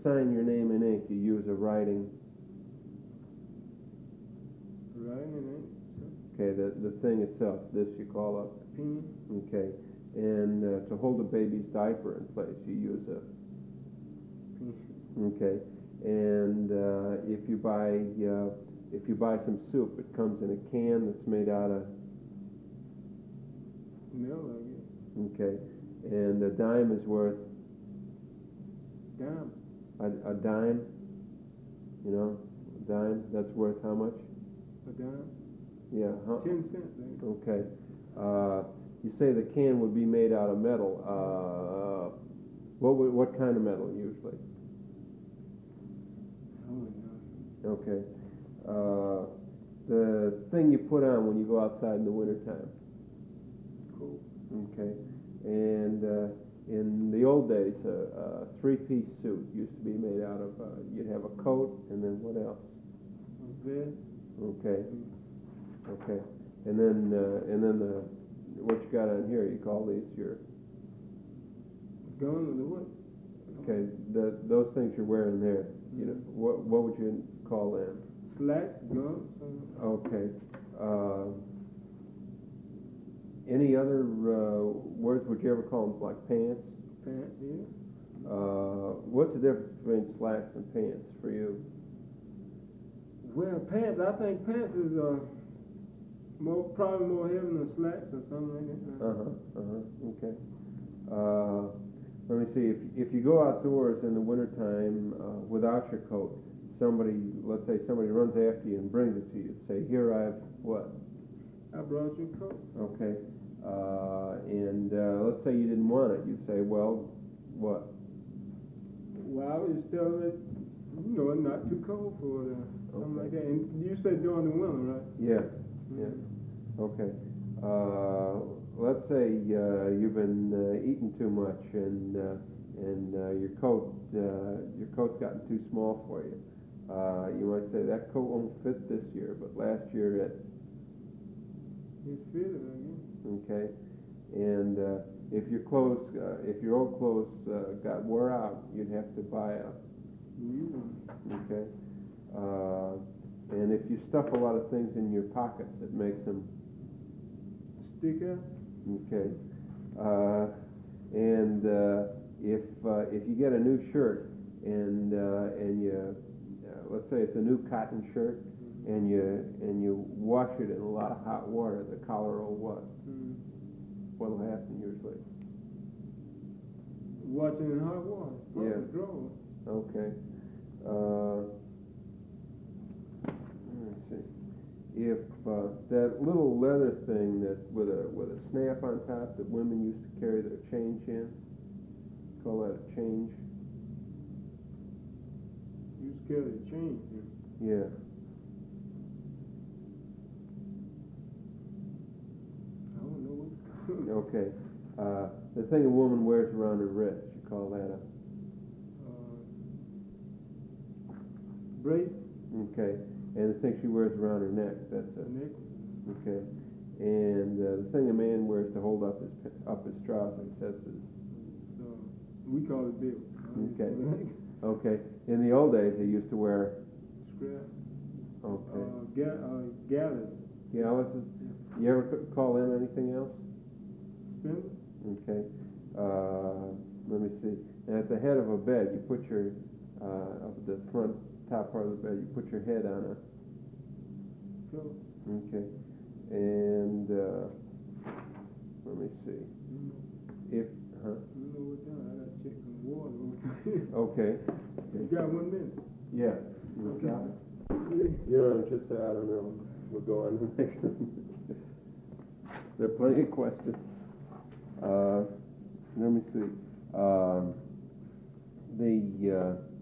sign your name in ink, you use a writing. Writing in ink. Okay, the thing itself, this you call a pen. Okay, and to hold a baby's diaper in place, you use a pen. Okay, and if you buy some soup, it comes in a can that's made out of Milk, I guess. Okay, and a dime is worth Dime. a dime. You know, a dime that's worth how much? A dime. Yeah. 10 cents. Okay. You say the can would be made out of metal. What kind of metal usually? Oh, no. Okay. The thing you put on when you go outside in the wintertime. Cool. Okay. And in the old days, a three-piece suit used to be made out of, you'd have a coat, and then what else? A vest. Okay. Okay. And then the what you got on here, you call these your Gun or the what? Okay, those things you're wearing there, you know, what would you call them? Slacks, guns. Okay. Any other words would you ever call them, like pants? Pants, yeah. What's the difference between slacks and pants for you? Well, pants, I think pants is probably more heavy than slacks or something like that. Okay. Let me see. If you go outdoors in the wintertime without your coat, let's say somebody runs after you and brings it to you. Say, here I've what? I brought you a coat. Okay. And let's say you didn't want it. You'd say, well, what? Well, I was just telling it, it's not too cold for something like that. And you said during the winter, right? Yeah. Yeah. Okay. Let's say you've been eating too much and your coat's gotten too small for you. You might say that coat won't fit this year, but last year it fitted, I guess. Okay. And if your old clothes got wore out, you'd have to buy a new one. Okay. And if you stuff a lot of things in your pockets, it makes them stick out. Okay. And if you get a new shirt and you let's say it's a new cotton shirt and you wash it in a lot of hot water, the collar will what? What'll happen usually? Wash it in hot water. Yeah. Draw. Okay. Let's see. If that little leather thing that with a snap on top that women used to carry their change in, call that a change. You scared of change? Yeah. I don't know what. Okay. The thing a woman wears around her wrist, you call that a brace. Okay. And the thing she wears around her neck, that's a necklace. Okay. And the thing a man wears to hold up his trousers, that's his. We call it bill. Okay. Okay. In the old days, they used to wear scrap. Okay. Gallows. Galluses. You ever call them anything else? Spindle. Okay. Let me see. And at the head of a bed, you put your up at the front top part of the bed, you put your head on a pillow. Okay. And let me see. If You know what time? I gotta check some water. Okay. You got 1 minute. Yeah. Okay. Just say I don't know. We'll go on to the next one. There are plenty of questions. Let me see.